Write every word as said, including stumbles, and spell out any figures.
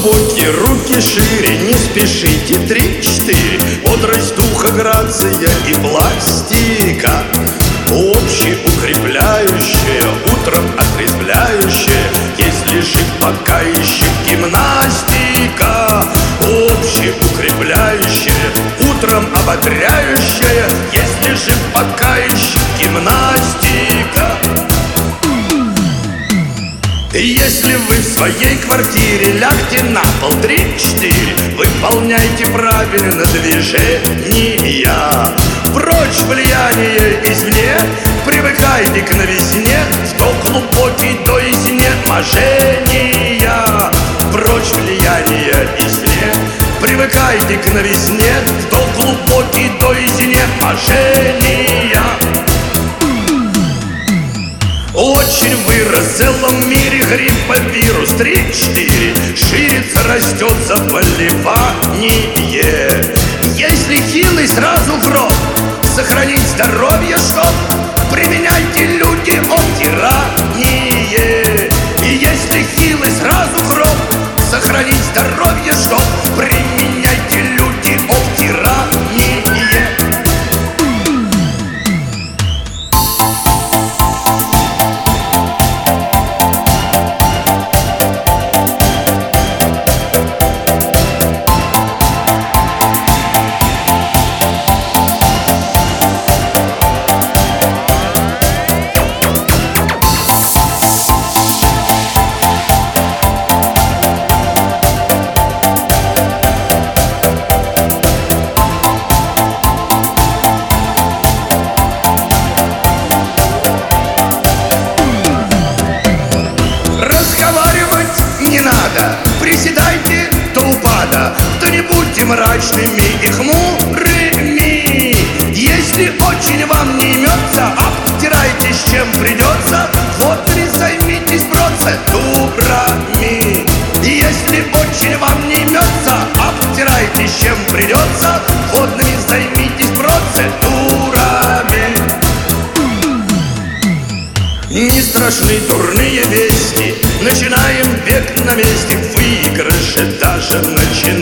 глубокие, руки шире, не спешите, три-четыре. Бодрость духа, грация и пластика, общеукрепляющая, утром отрезвляющая, если жив пока еще гимнастика. Общеукрепляющая, утром ободряющая, если жив пока еще гимнастика. Если вы в своей квартире, лягте на пол, три-четыре. Выполняйте правильно движения. Прочь влияние извне, привыкайте к новизне, кто глубокий до изнеможения. Прочь влияние извне, привыкайте к новизне, кто глубокий до изнеможения. Очень вырос в целом мире грипповирус, три-четыре. Ширится, растет заболевание. Если хилый, сразу в гроб. Сохранить здоровье, чтоб применяйте, люди, обтирание. И если хилый, сразу в гроб. Сохранить здоровье, чтоб применяйте, люди, обтирание. Приседайте до упада, да не будьте мрачными и хмурыми. Если очень вам не имется, обтирайтесь чем придется, водными займитесь процедурами. Если очень вам не имется, обтирайтесь чем придется, водными займитесь процедурами. Не страшны дурные вести, начинаем бег на месте, в выигрыше даже начинаем.